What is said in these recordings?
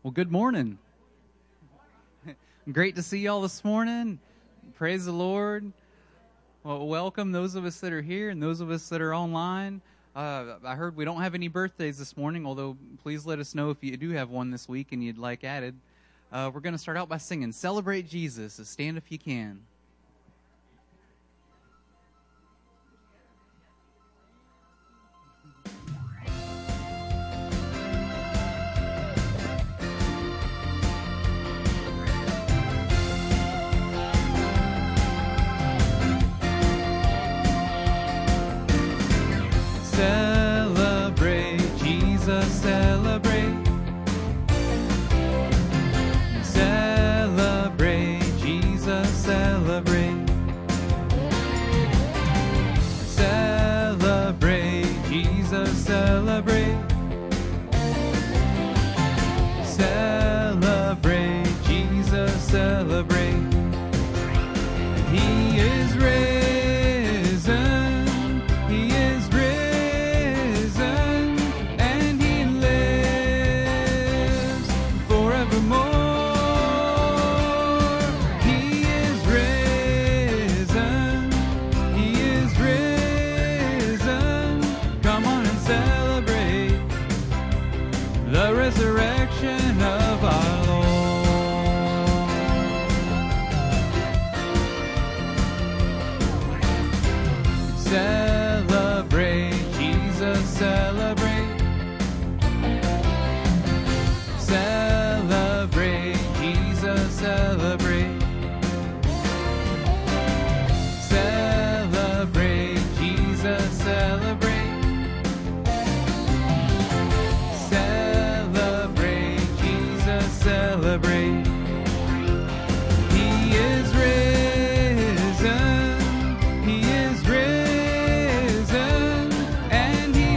Well, good morning. Great to see y'all this morning. Praise the Lord. Well, welcome those of us that are here and those of us that are online. I heard we don't have any birthdays this morning, although please let us know if you do have one this week and you'd like added. We're going to start out by singing Celebrate Jesus, so stand if you can. Celebrate Jesus, celebrate. Celebrate Jesus, celebrate. Celebrate Jesus, celebrate. Celebrate Jesus, celebrate. He is risen. He is risen, and He lives forevermore. He is risen. He is risen. Come on and celebrate the resurrection of our Lord. Celebrate Jesus, celebrate. Celebrate Jesus, celebrate. Celebrate Jesus, celebrate. Celebrate Jesus, celebrate. He is risen. He is risen, and He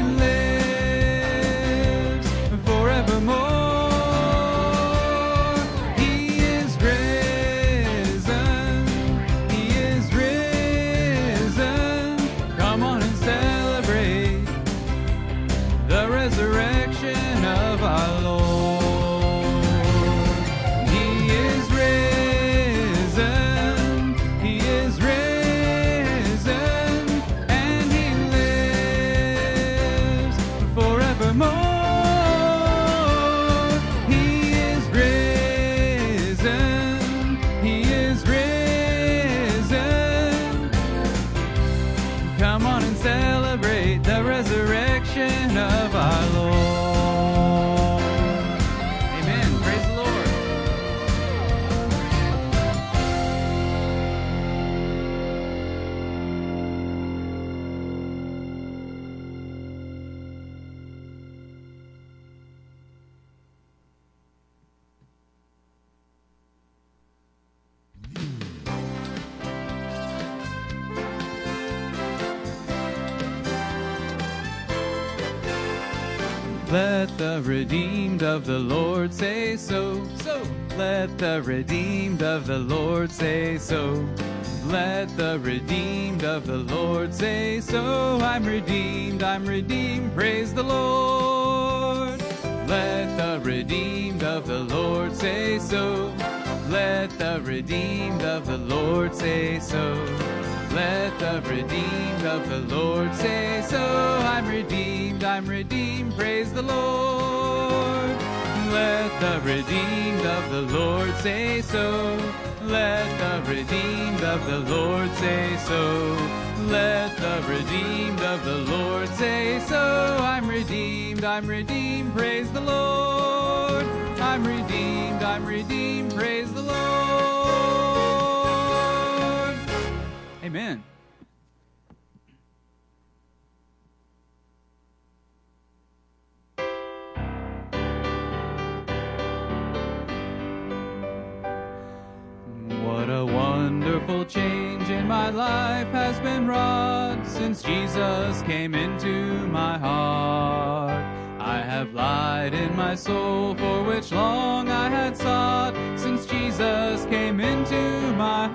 lives forevermore. He is risen. He is risen. Come on and celebrate the resurrection of our Lord. He is risen. He is risen, and He lives forevermore. He is risen. He is risen. Come on and celebrate the resurrection of our Lord. Amen. Praise the Lord. Let the redeemed of the Lord say so. Let the redeemed of the Lord say so. Let the redeemed of the Lord say so. I'm redeemed, praise the Lord. Let the redeemed of the Lord say so. Let the redeemed of the Lord say so. Let the redeemed of the Lord say so. I'm redeemed, praise the Lord. Let the redeemed of the Lord say so. Let the redeemed of the Lord say so. Let the redeemed of the Lord say so. I'm redeemed, praise the Lord. I'm redeemed, praise the Lord. Amen. What a wonderful change in my life has been wrought since Jesus came into my heart. I have light in my soul for which long I had sought since Jesus came into my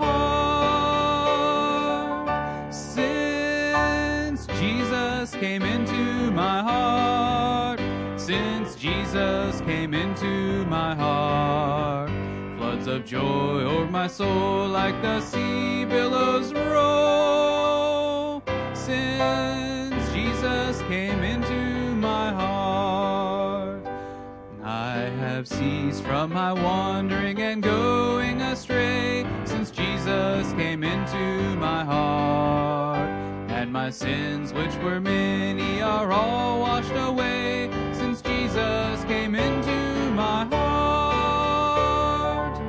heart. Since Jesus came into my heart. Since Jesus came into my heart. Floods of joy o'er my soul like the sea billows roll. Since Jesus came into my heart, I have ceased from my wandering and going astray. Since Jesus came into my heart, and my sins, which were many, are all washed away. Since Jesus came into my heart,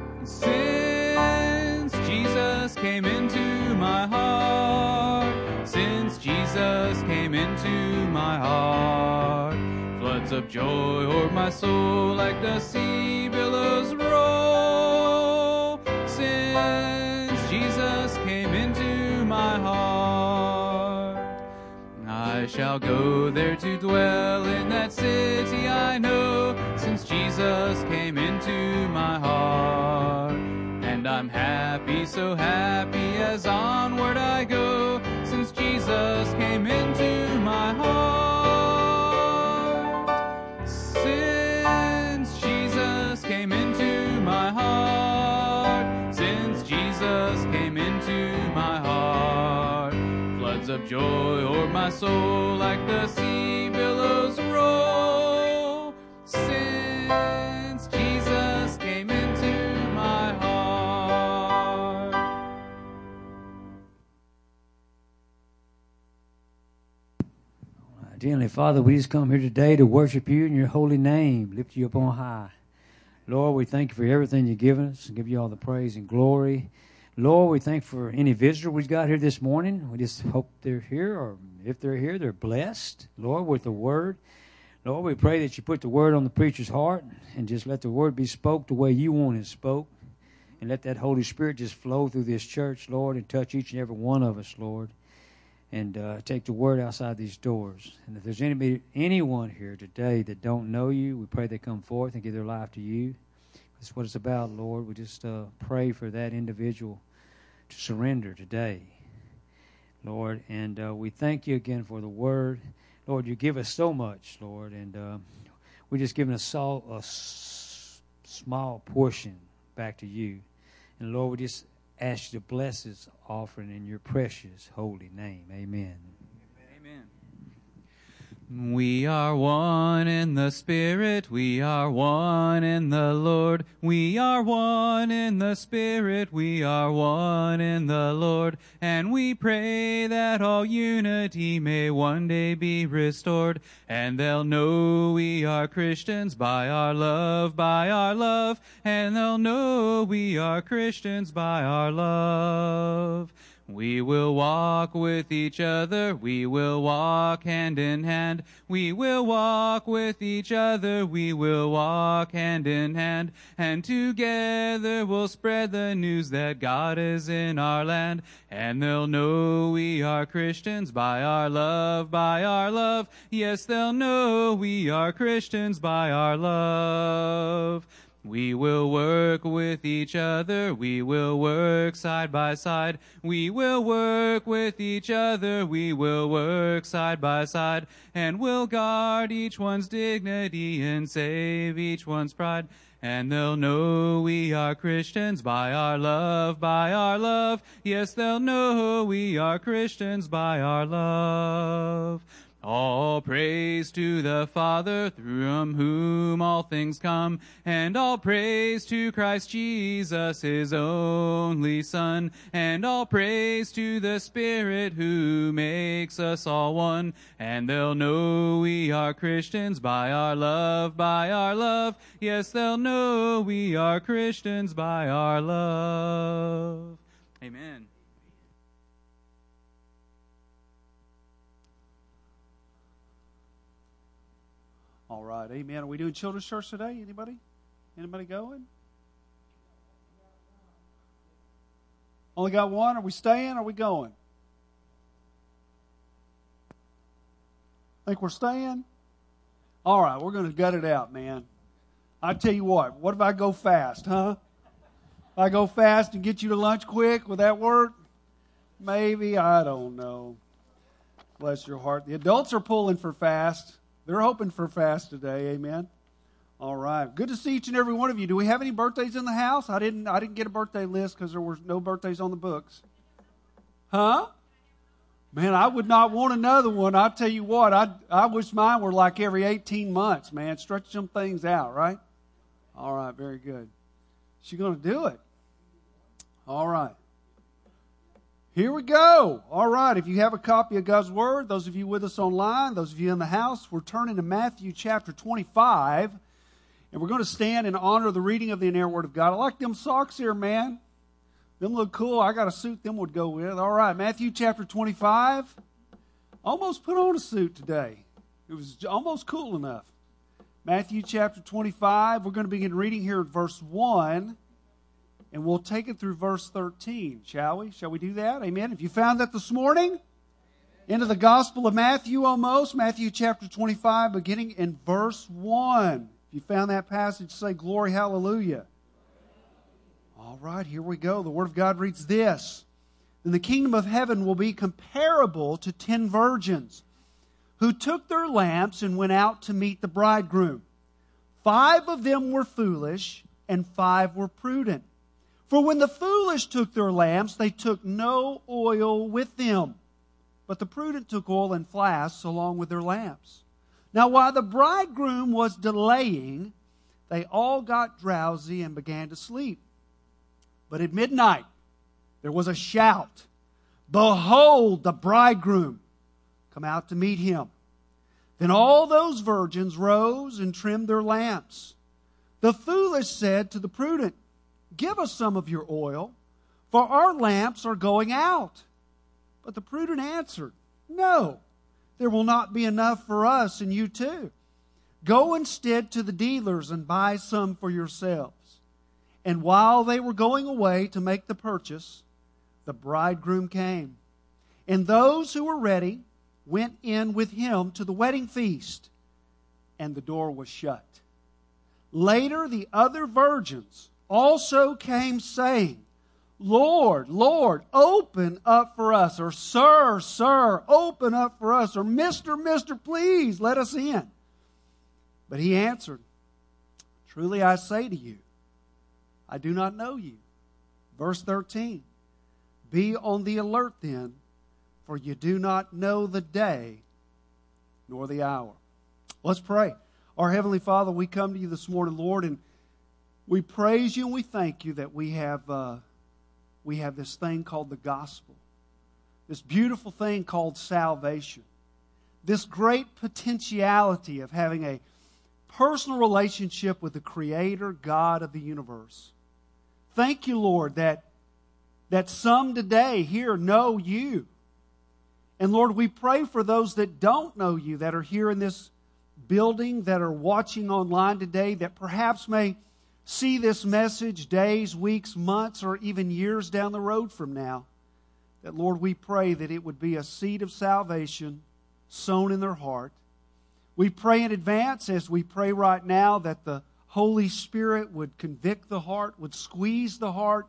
since Jesus came into my heart, since Jesus came into my heart, floods of joy o'er my soul like the sea billows roll. Since Jesus came into my heart, I shall go there to dwell in that city I know. Since Jesus came into my heart, and I'm happy, so happy as onward I go. Since Jesus came into my heart, since Jesus came into my heart, since Jesus came into my heart, floods of joy o'er my soul like the sea billows roll. Since Jesus came into my heart. Dear Heavenly Father, we just come here today to worship you in your holy name, lift you up on high. Lord, we thank you for everything you've given us and give you all the praise and glory. Lord, we thank you for any visitor we've got here this morning. We just hope they're here, or if they're here, they're blessed, Lord, with the word. Lord, we pray that you put the word on the preacher's heart and just let the word be spoke the way you want it spoke. And let that Holy Spirit just flow through this church, Lord, and touch each and every one of us, Lord. And take the word outside these doors. And if there's anyone here today that don't know you, we pray they come forth and give their life to you. That's what it's about, Lord. We just pray for that individual to surrender today, Lord. And we thank you again for the word. Lord, you give us so much, Lord. And we're just giving a small portion back to you. And, Lord, we just ask you to bless this offering in your precious holy name. Amen. Amen. We are one in the Spirit, we are one in the Lord. We are one in the Spirit, we are one in the Lord. And we pray that all unity may one day be restored. And they'll know we are Christians by our love, by our love. And they'll know we are Christians by our love. We will walk with each other, we will walk hand in hand. We will walk with each other, we will walk hand in hand. And together we'll spread the news that God is in our land. And they'll know we are Christians by our love, by our love. Yes, they'll know we are Christians by our love. We will work with each other, we will work side by side. We will work with each other, we will work side by side. And we'll guard each one's dignity and save each one's pride. And they'll know we are Christians by our love, by our love. Yes, they'll know we are Christians by our love. All praise to the Father, through whom all things come, and all praise to Christ Jesus, his only Son, and all praise to the Spirit who makes us all one. And they'll know we are Christians by our love, by our love. Yes, they'll know we are Christians by our love. Amen. All right, amen. Are we doing children's church today? Anybody? Anybody going? Only got one? Are we staying? Are we going? Think we're staying? All right, we're going to gut it out, man. I tell you what if I go fast, huh? If I go fast and get you to lunch quick, will that work? Maybe, I don't know. Bless your heart. The adults are pulling for fast. They're hoping for fast today, amen. All right. Good to see each and every one of you. Do we have any birthdays in the house? I didn't get a birthday list because there were no birthdays on the books. Huh? Man, I would not want another one. I'll tell you what, I wish mine were like every 18 months, man. Stretch some things out, right? All right, very good. She's going to do it. All right. Here we go. All right, if you have a copy of God's Word, those of you with us online, those of you in the house, we're turning to Matthew chapter 25, and we're going to stand in honor of the reading of the inerrant Word of God. I like them socks here, man. Them look cool. I got a suit them would go with. All right, Matthew chapter 25. Almost put on a suit today. It was almost cool enough. Matthew chapter 25. We're going to begin reading here at verse 1. And we'll take it through verse 13, shall we? Shall we do that? Amen. If you found that this morning, into the Gospel of Matthew almost, Matthew chapter 25, beginning in verse 1. If you found that passage, say, glory, hallelujah. All right, here we go. The Word of God reads this. Then the kingdom of heaven will be comparable to 10 virgins who took their lamps and went out to meet the bridegroom. 5 of them were foolish and 5 were prudent. For when the foolish took their lamps, they took no oil with them. But the prudent took oil in flasks along with their lamps. Now while the bridegroom was delaying, they all got drowsy and began to sleep. But at midnight there was a shout, behold, the bridegroom, come out to meet him. Then all those virgins rose and trimmed their lamps. The foolish said to the prudent, give us some of your oil, for our lamps are going out. But the prudent answered, no, there will not be enough for us and you too. Go instead to the dealers and buy some for yourselves. And while they were going away to make the purchase, the bridegroom came. And those who were ready went in with him to the wedding feast, and the door was shut. Later the other virgins also came saying, Lord, Lord, open up for us. Or Sir, Sir, open up for us. Or Mister, Mister, please let us in. But he answered, truly I say to you, I do not know you. Verse 13, be on the alert then, for you do not know the day nor the hour. Let's pray. Our Heavenly Father, we come to you this morning, Lord, and we praise you and we thank you that we have this thing called the gospel, this beautiful thing called salvation, this great potentiality of having a personal relationship with the Creator, God of the universe. Thank you, Lord, that some today here know you. And Lord, we pray for those that don't know you, that are here in this building, that are watching online today, that perhaps may see this message days, weeks, months, or even years down the road from now. That, Lord, we pray that it would be a seed of salvation sown in their heart. We pray in advance, as we pray right now, that the Holy Spirit would convict the heart, would squeeze the heart,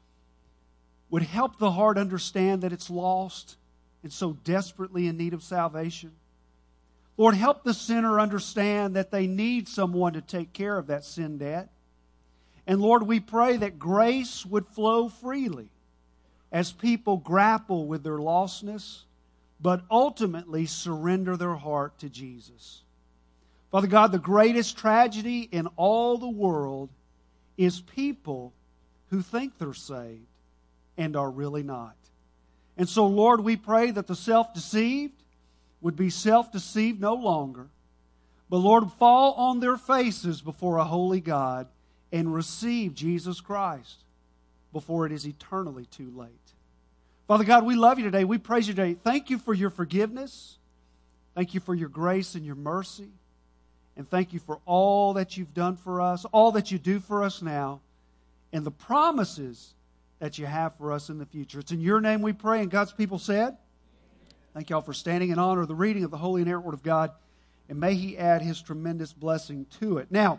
would help the heart understand that it's lost and so desperately in need of salvation. Lord, help the sinner understand that they need someone to take care of that sin debt. And Lord, we pray that grace would flow freely as people grapple with their lostness, but ultimately surrender their heart to Jesus. Father God, the greatest tragedy in all the world is people who think they're saved and are really not. And so, Lord, we pray that the self-deceived would be self-deceived no longer, but, Lord, fall on their faces before a holy God and receive Jesus Christ before it is eternally too late. Father God, we love you today. We praise you today. Thank you for your forgiveness. Thank you for your grace and your mercy. And thank you for all that you've done for us, all that you do for us now, and the promises that you have for us in the future. It's in your name we pray, and God's people said, thank you all for standing in honor of the reading of the holy and inerrant Word of God, and may He add His tremendous blessing to it. Now,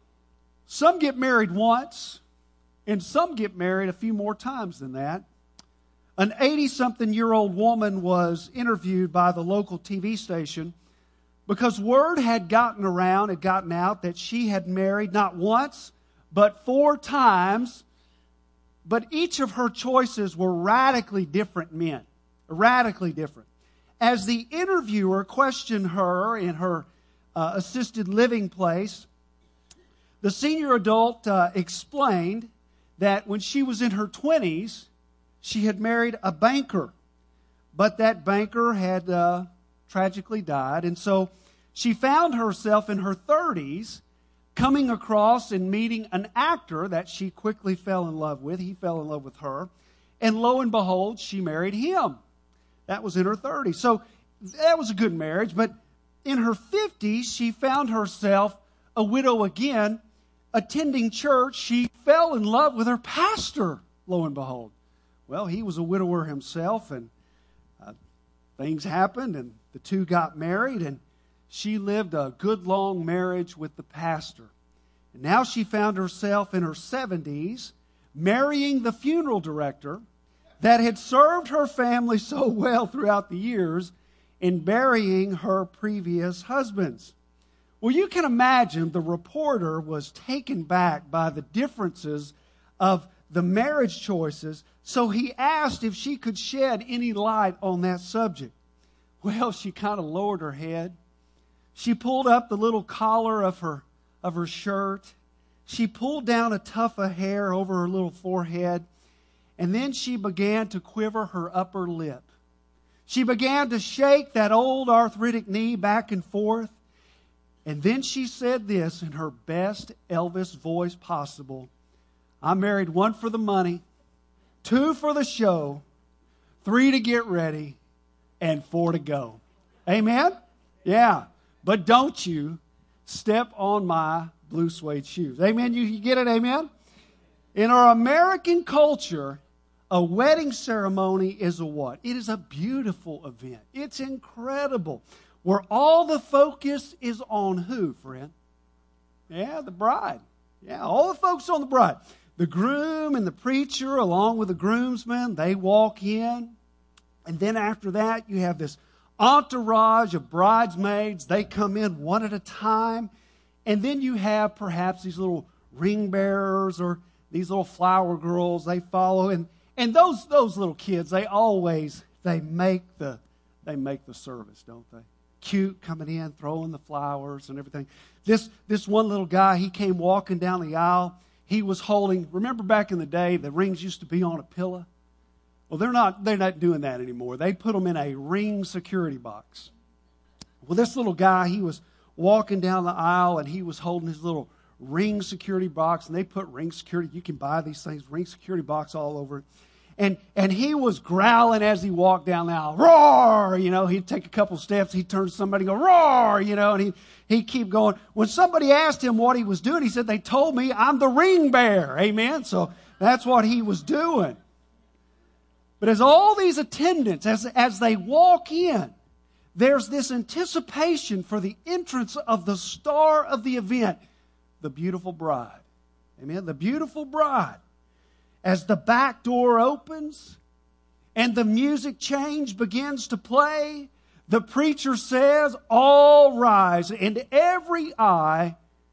some get married once, and some get married a few more times than that. An 80-something-year-old woman was interviewed by the local TV station because word had gotten out that she had married not once, but 4 times. But each of her choices were radically different men. Radically different. As the interviewer questioned her in her assisted living place, the senior adult explained that when she was in her 20s, she had married a banker. But that banker had tragically died. And so she found herself in her 30s coming across and meeting an actor that she quickly fell in love with. He fell in love with her. And lo and behold, she married him. That was in her 30s. So that was a good marriage. But in her 50s, she found herself a widow again. Attending church, she fell in love with her pastor, lo and behold. Well, he was a widower himself, and things happened, and the two got married, and she lived a good long marriage with the pastor. And now she found herself in her 70s marrying the funeral director that had served her family so well throughout the years in burying her previous husbands. Well, you can imagine the reporter was taken back by the differences of the marriage choices, so he asked if she could shed any light on that subject. Well, she kind of lowered her head. She pulled up the little collar of her shirt. She pulled down a tuft of hair over her little forehead, and then she began to quiver her upper lip. She began to shake that old arthritic knee back and forth. And then she said this in her best Elvis voice possible. I married 1 for the money, 2 for the show, 3 to get ready, and 4 to go. Amen? Yeah. But don't you step on my blue suede shoes. Amen? You get it? Amen? In our American culture, a wedding ceremony is a what? It is a beautiful event. It's incredible. Where all the focus is on who, friend? Yeah, the bride. Yeah, all the focus on the bride. The groom and the preacher, along with the groomsmen, they walk in. And then after that, you have this entourage of bridesmaids. They come in one at a time. And then you have perhaps these little ring bearers or these little flower girls. They follow. And those little kids, they make the service, don't they? Cute, coming in, throwing the flowers and everything. This one little guy, he came walking down the aisle. He was holding, remember back in the day, the rings used to be on a pillow? Well, they're not doing that anymore. They put them in a ring security box. Well, this little guy, he was walking down the aisle and he was holding his little ring security box, and they put ring security, you can buy these things, ring security box all over it. And he was growling as he walked down the aisle. Roar! You know, he'd take a couple steps, he'd turn to somebody and go, roar! You know, and he'd keep going. When somebody asked him what he was doing, he said, they told me I'm the ring bearer. Amen? So that's what he was doing. But as all these attendants, as they walk in, there's this anticipation for the entrance of the star of the event, the beautiful bride. Amen? The beautiful bride. As the back door opens and the music change begins to play, the preacher says, all rise, and every eye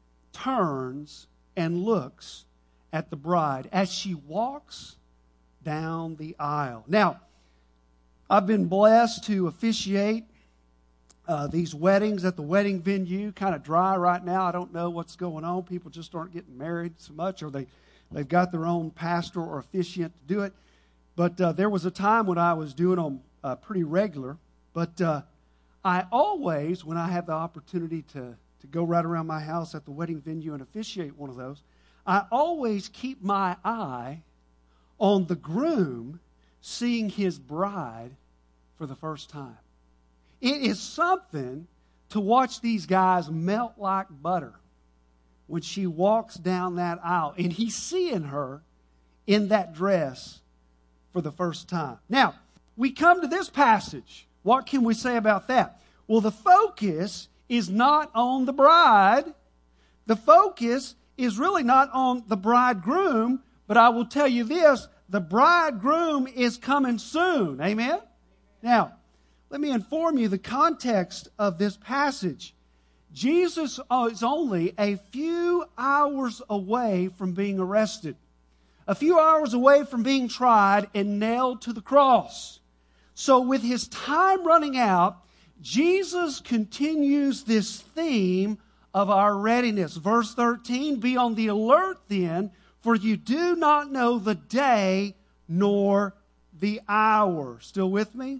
turns and looks at the bride as she walks down the aisle. Now, I've been blessed to officiate these weddings at the wedding venue. Kind of dry right now. I don't know what's going on. People just aren't getting married so much, or they've got their own pastor or officiant to do it. But there was a time when I was doing them pretty regular. But I always, when I have the opportunity to go right around my house at the wedding venue and officiate one of those, I always keep my eye on the groom seeing his bride for the first time. It is something to watch these guys melt like butter when she walks down that aisle, and he's seeing her in that dress for the first time. Now, we come to this passage. What can we say about that? Well, the focus is not on the bride. The focus is really not on the bridegroom, but I will tell you this, the bridegroom is coming soon. Amen? Now, let me inform you the context of this passage. Jesus is only a few hours away from being arrested, a few hours away from being tried and nailed to the cross. So with his time running out, Jesus continues this theme of our readiness. Verse 13, be on the alert then, for you do not know the day nor the hour. Still with me?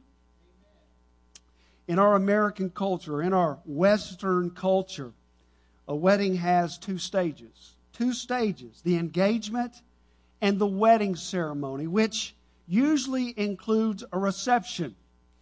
In our American culture, in our Western culture, a wedding has two stages. The engagement and the wedding ceremony, which usually includes a reception.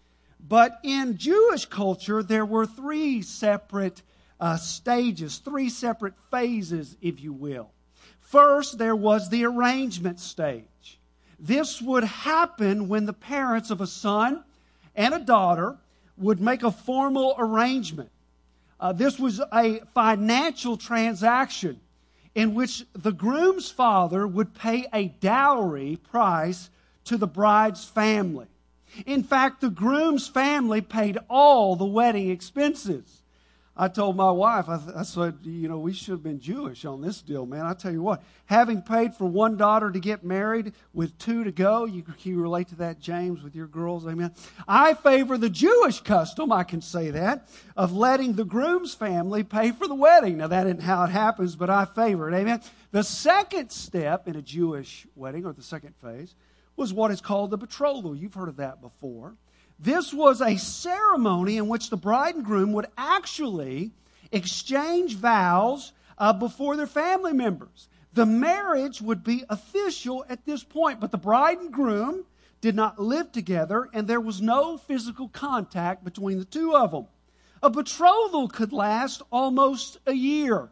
But in Jewish culture, there were three separate stages, three separate phases, if you will. First, there was the arrangement stage. This would happen when the parents of a son and a daughter would make a formal arrangement. This was a financial transaction in which the groom's father would pay a dowry price to the bride's family. In fact, the groom's family paid all the wedding expenses. I told my wife, I said, we should have been Jewish on this deal, man. I tell you what, having paid for one daughter to get married with two to go, you relate to that, James, with your girls, amen? I favor the Jewish custom, I can say that, of letting the groom's family pay for the wedding. Now, that isn't how it happens, but I favor it, amen? The second step in a Jewish wedding, or the second phase, was what is called the betrothal. You've heard of that before. This was a ceremony in which the bride and groom would actually exchange vows before their family members. The marriage would be official at this point, but the bride and groom did not live together, and there was no physical contact between the two of them. A betrothal could last almost a year.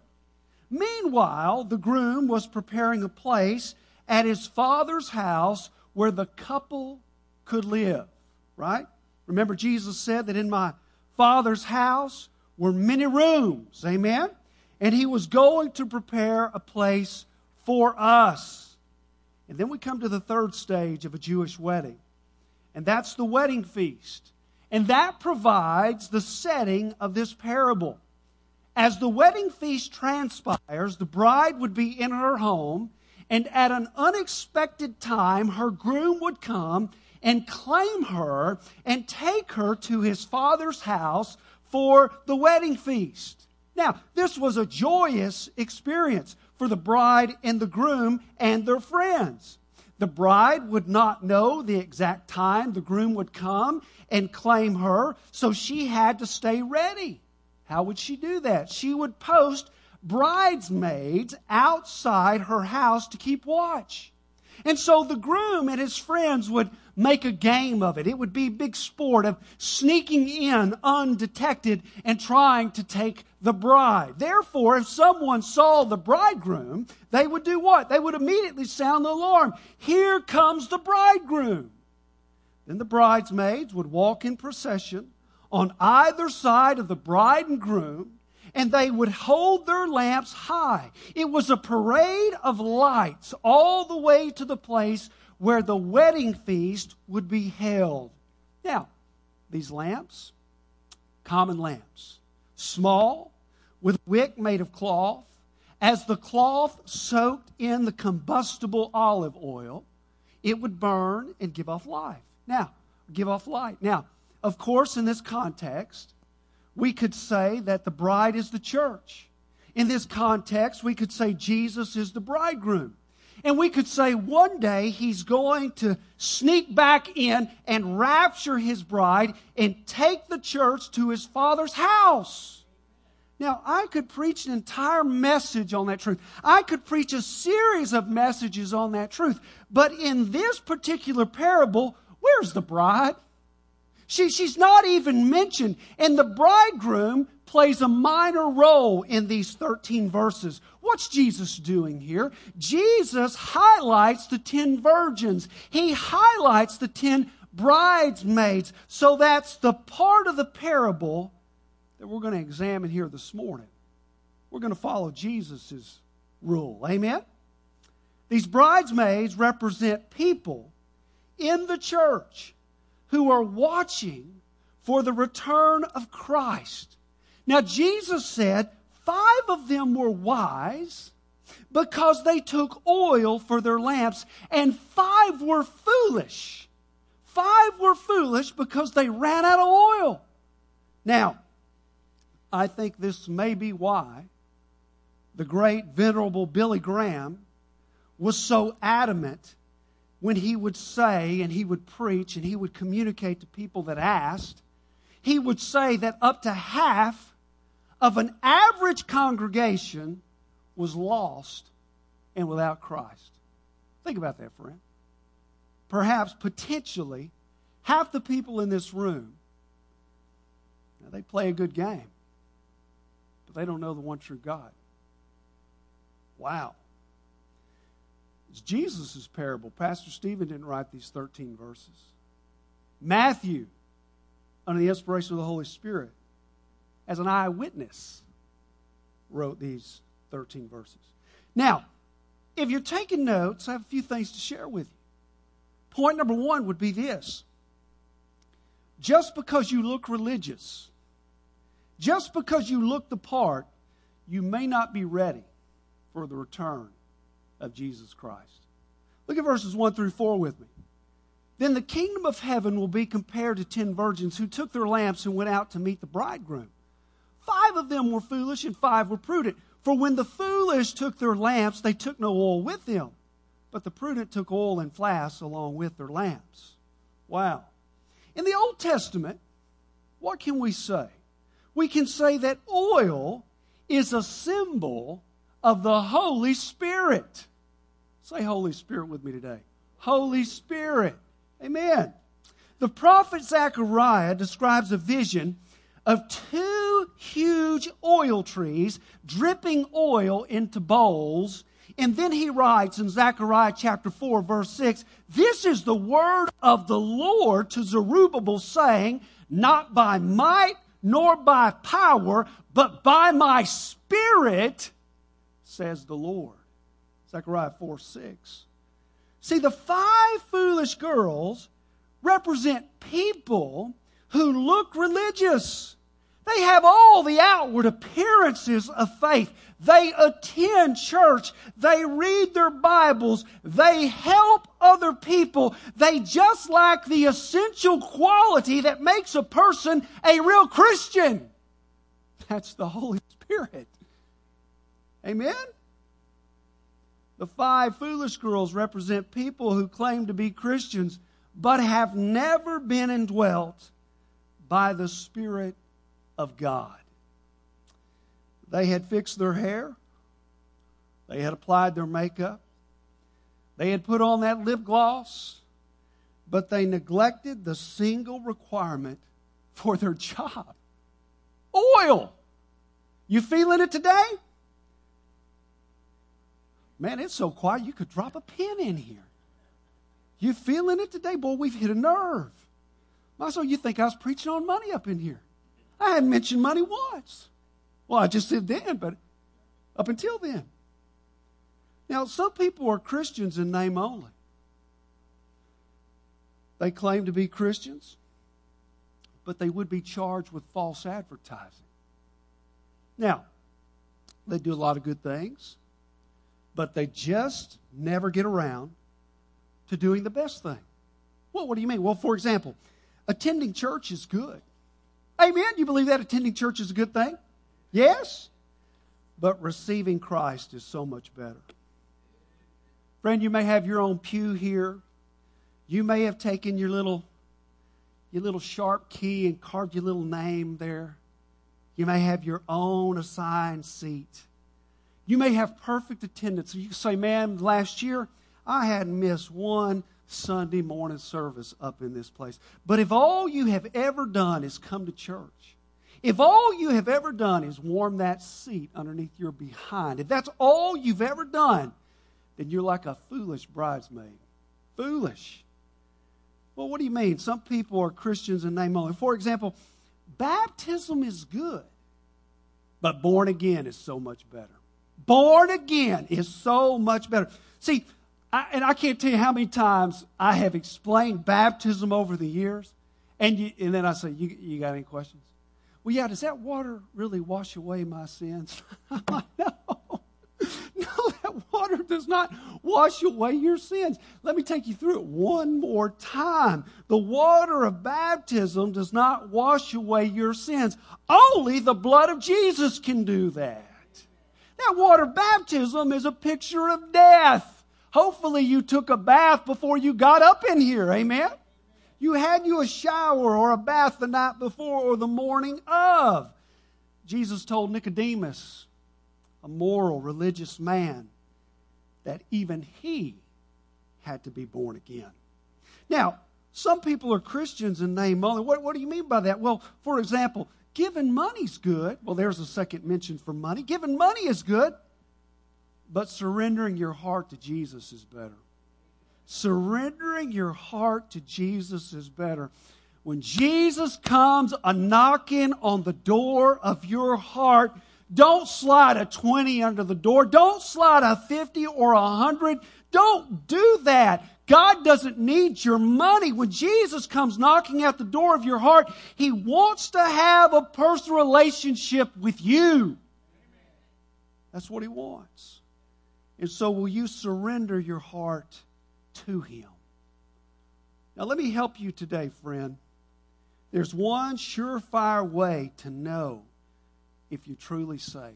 Meanwhile, the groom was preparing a place at his father's house where the couple could live, right? Remember, Jesus said that in my Father's house were many rooms, amen? And he was going to prepare a place for us. And then we come to the third stage of a Jewish wedding, and that's the wedding feast. And that provides the setting of this parable. As the wedding feast transpires, the bride would be in her home, and at an unexpected time, her groom would come and claim her and take her to his father's house for the wedding feast. Now, this was a joyous experience for the bride and the groom and their friends. The bride would not know the exact time the groom would come and claim her, so she had to stay ready. How would she do that? She would post bridesmaids outside her house to keep watch. And so the groom and his friends would make a game of it. It would be a big sport of sneaking in undetected and trying to take the bride. Therefore, if someone saw the bridegroom, they would do what? They would immediately sound the alarm. Here comes the bridegroom. Then the bridesmaids would walk in procession on either side of the bride and groom, and they would hold their lamps high. It was a parade of lights all the way to the place where the wedding feast would be held. Now, these lamps, common lamps, small, with wick made of cloth. As the cloth soaked in the combustible olive oil, it would burn and give off light. Now, of course, in this context, we could say that the bride is the church. In this context, we could say Jesus is the bridegroom. And we could say one day he's going to sneak back in and rapture his bride and take the church to his Father's house. Now, I could preach an entire message on that truth. I could preach a series of messages on that truth. But in this particular parable, where's the bride? She's not even mentioned. And the bridegroom plays a minor role in these 13 verses. What's Jesus doing here? Jesus highlights the 10 virgins. He highlights the 10 bridesmaids. So that's the part of the parable that we're going to examine here this morning. We're going to follow Jesus' rule. Amen? These bridesmaids represent people in the church who are watching for the return of Christ. Now, Jesus said 5 of them were wise because they took oil for their lamps, and 5 were foolish. 5 were foolish because they ran out of oil. Now, I think this may be why the great venerable Billy Graham was so adamant when he would say and he would preach and he would communicate to people that asked. He would say that up to half of an average congregation was lost and without Christ. Think about that, friend. Perhaps, potentially, half the people in this room, now they play a good game, but they don't know the one true God. Wow. It's Jesus' parable. Pastor Stephen didn't write these 13 verses. Matthew, under the inspiration of the Holy Spirit, as an eyewitness, wrote these 13 verses. Now, if you're taking notes, I have a few things to share with you. Point number 1 would be this. Just because you look religious, just because you look the part, you may not be ready for the return of Jesus Christ. Look at verses 1 through 4 with me. Then the kingdom of heaven will be compared to 10 virgins who took their lamps and went out to meet the bridegroom. 5 of them were foolish and 5 were prudent. For when the foolish took their lamps, they took no oil with them. But the prudent took oil in flasks along with their lamps. Wow. In the Old Testament, what can we say? We can say that oil is a symbol of the Holy Spirit. Say Holy Spirit with me today. Holy Spirit. Amen. The prophet Zechariah describes a vision of 2 huge oil trees dripping oil into bowls. And then he writes in Zechariah chapter 4, verse 6, "This is the word of the Lord to Zerubbabel, saying, not by might nor by power, but by my Spirit, says the Lord." Zechariah 4, 6. See, the 5 foolish girls represent people who look religious. They have all the outward appearances of faith. They attend church. They read their Bibles. They help other people. They just lack the essential quality that makes a person a real Christian. That's the Holy Spirit. Amen? The 5 foolish girls represent people who claim to be Christians but have never been indwelt by the Spirit of God. They had fixed their hair. They had applied their makeup. They had put on that lip gloss, but they neglected the single requirement for their job. Oil. You feeling it today? Man, it's so quiet you could drop a pin in here. You feeling it today? Boy, we've hit a nerve. So you think I was preaching on money up in here. I hadn't mentioned money once. Well, I just said then, but up until then. Now, some people are Christians in name only. They claim to be Christians, but they would be charged with false advertising. Now, they do a lot of good things, but they just never get around to doing the best thing. Well, what do you mean? Well, for example, attending church is good. Amen? You believe that attending church is a good thing? Yes? But receiving Christ is so much better. Friend, you may have your own pew here. You may have taken your little sharp key and carved your little name there. You may have your own assigned seat. You may have perfect attendance. You can say, man, last year I hadn't missed one Sunday morning service up in this place. But if all you have ever done is come to church, if all you have ever done is warm that seat underneath your behind, if that's all you've ever done, then you're like a foolish bridesmaid. Foolish. Well, what do you mean? Some people are Christians in name only. For example, baptism is good, but born again is so much better. Born again is so much better. See, I can't tell you how many times I have explained baptism over the years, And then I say, you got any questions? Well, yeah, does that water really wash away my sins? I'm like, no, that water does not wash away your sins. Let me take you through it one more time. The water of baptism does not wash away your sins. Only the blood of Jesus can do that. That water baptism is a picture of death. Hopefully you took a bath before you got up in here. Amen? You had a shower or a bath the night before or the morning of. Jesus told Nicodemus, a moral, religious man, that even he had to be born again. Now, some people are Christians in name only. What do you mean by that? Well, for example, giving money's good. Well, there's a second mention for money. Giving money is good, but surrendering your heart to Jesus is better. Surrendering your heart to Jesus is better. When Jesus comes a-knocking on the door of your heart, don't slide a 20 under the door. Don't slide a 50 or 100. Don't do that. God doesn't need your money. When Jesus comes knocking at the door of your heart, He wants to have a personal relationship with you. That's what He wants. And so will you surrender your heart to Him? Now let me help you today, friend. There's one surefire way to know if you're truly saved.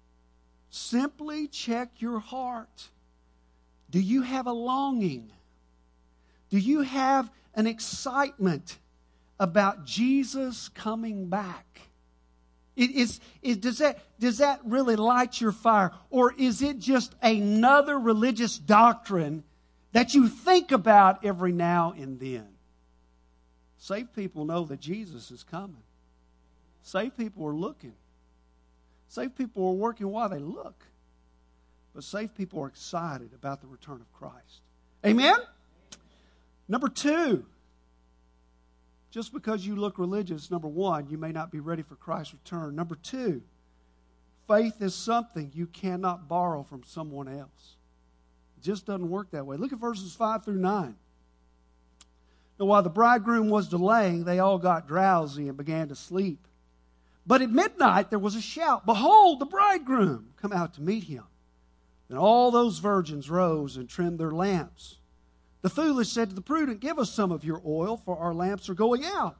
Simply check your heart. Do you have a longing? Do you have an excitement about Jesus coming back? Does that really light your fire? Or is it just another religious doctrine that you think about every now and then? Saved people know that Jesus is coming. Saved people are looking. Saved people are working while they look. But saved people are excited about the return of Christ. Amen? Number 2, just because you look religious, number 1, you may not be ready for Christ's return. Number 2, faith is something you cannot borrow from someone else. It just doesn't work that way. Look at verses 5 through 9. Now, while the bridegroom was delaying, they all got drowsy and began to sleep. But at midnight there was a shout, "Behold, the bridegroom! Come out to meet him." Then all those virgins rose and trimmed their lamps. The foolish said to the prudent, "Give us some of your oil, for our lamps are going out."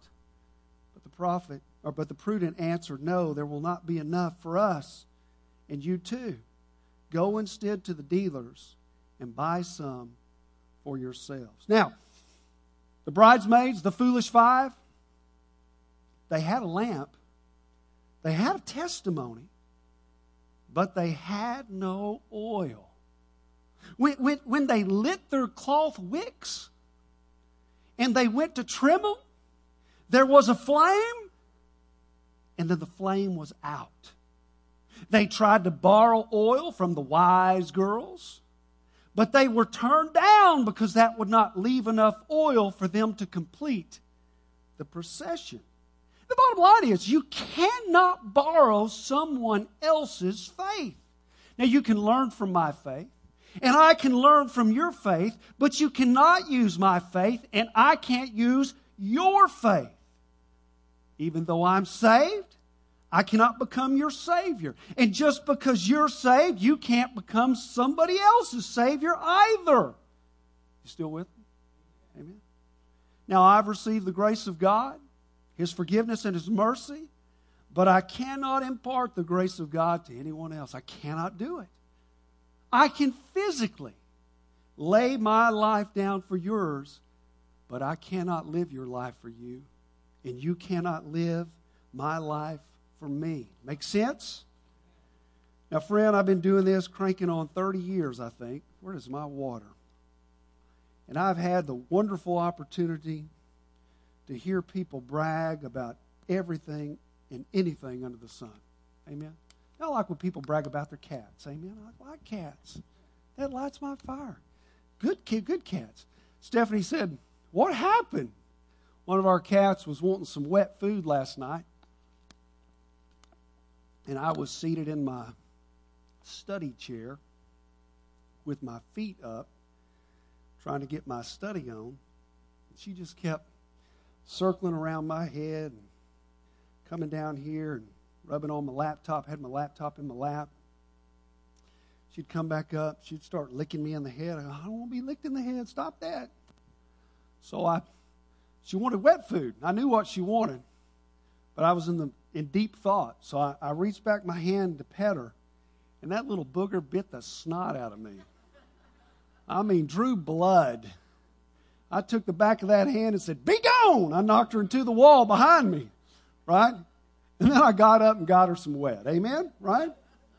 But the prudent answered, "No, there will not be enough for us and you too. Go instead to the dealers and buy some for yourselves." Now, the bridesmaids, the foolish 5, they had a lamp. They had a testimony, but they had no oil. When they lit their cloth wicks and they went to trim them, there was a flame, and then the flame was out. They tried to borrow oil from the wise girls, but they were turned down because that would not leave enough oil for them to complete the procession. The bottom line is you cannot borrow someone else's faith. Now, you can learn from my faith, and I can learn from your faith, but you cannot use my faith, and I can't use your faith. Even though I'm saved, I cannot become your Savior. And just because you're saved, you can't become somebody else's Savior either. You still with me? Amen. Now, I've received the grace of God, His forgiveness and His mercy, but I cannot impart the grace of God to anyone else. I cannot do it. I can physically lay my life down for yours, but I cannot live your life for you, and you cannot live my life for me. Make sense? Now, friend, I've been doing this cranking on 30 years, I think. Where is my water? And I've had the wonderful opportunity to hear people brag about everything and anything under the sun. Amen? I like when people brag about their cats. Amen? I like cats. That lights my fire. Good cats. Stephanie said, "What happened?" One of our cats was wanting some wet food last night. And I was seated in my study chair with my feet up, trying to get my study on. She just kept circling around my head and coming down here and rubbing on my laptop. Had my laptop in my lap. She'd come back up. She'd start licking me in the head. I don't want to be licked in the head. Stop that. So she wanted wet food. I knew what she wanted, but I was in deep thought. So I reached back my hand to pet her, and that little booger bit the snot out of me. I mean, drew blood. I took the back of that hand and said, "Be gone!" I knocked her into the wall behind me, right? And then I got up and got her some wet. Amen? Right?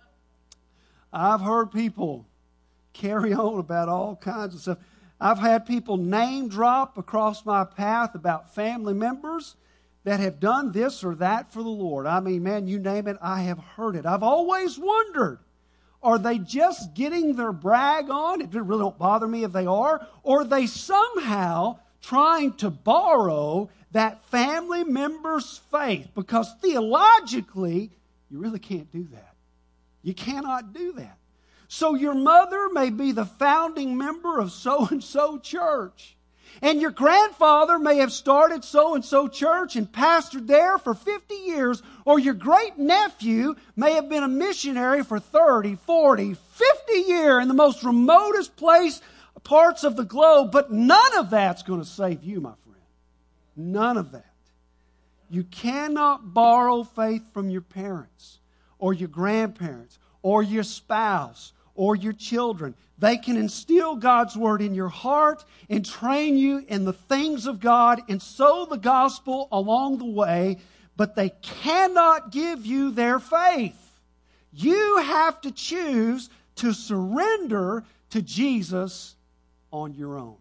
I've heard people carry on about all kinds of stuff. I've had people name drop across my path about family members that have done this or that for the Lord. I mean, man, you name it, I have heard it. I've always wondered, are they just getting their brag on? It really don't bother me if they are. Or are they somehow trying to borrow that family member's faith? Because theologically, you really can't do that. You cannot do that. So your mother may be the founding member of so-and-so church. And your grandfather may have started so-and-so church and pastored there for 50 years. Or your great-nephew may have been a missionary for 30, 40, 50 years in the most remotest parts of the globe. But none of that's going to save you, my friend. None of that. You cannot borrow faith from your parents or your grandparents or your spouse or your children. They can instill God's word in your heart and train you in the things of God and sow the gospel along the way, but they cannot give you their faith. You have to choose to surrender to Jesus on your own.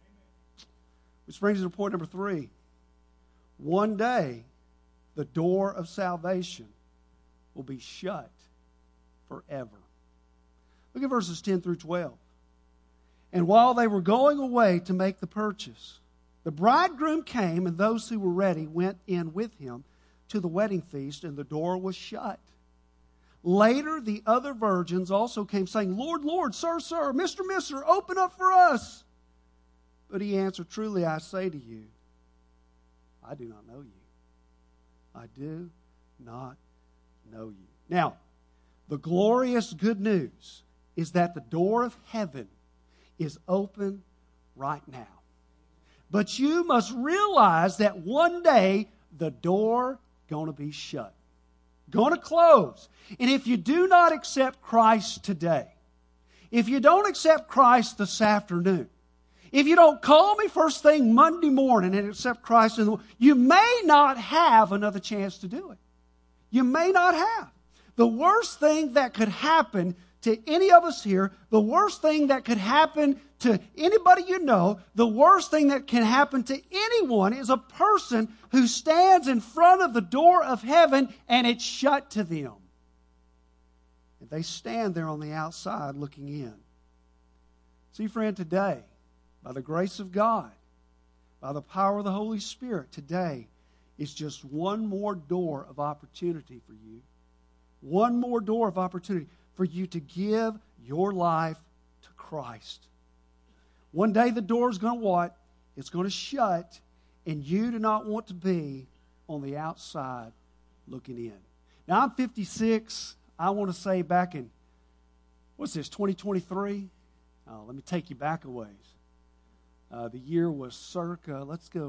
Which brings us to point number 3. One day, the door of salvation will be shut forever. Look at verses 10 through 12. And while they were going away to make the purchase, the bridegroom came, and those who were ready went in with him to the wedding feast, and the door was shut. Later, the other virgins also came, saying, "Lord, Lord, Sir, Sir, Mr., Mister, open up for us." But he answered, "Truly I say to you, I do not know you. I do not know you." Now, the glorious good news is that the door of heaven is open right now. But you must realize that one day the door going to be shut, going to close. And if you do not accept Christ today, if you don't accept Christ this afternoon, if you don't call me first thing Monday morning and accept Christ in the morning, you may not have another chance to do it. You may not have. The worst thing that could happen to any of us here, the worst thing that could happen to anybody you know, the worst thing that can happen to anyone is a person who stands in front of the door of heaven and it's shut to them. And they stand there on the outside looking in. See, friend, today, by the grace of God, by the power of the Holy Spirit, today is just one more door of opportunity for you. One more door of opportunity for you to give your life to Christ. One day the door is going to what? It's going to shut, and you do not want to be on the outside looking in. Now, I'm 56. I want to say back in, what's this, 2023? Oh, let me take you back a ways. The year was circa, let's go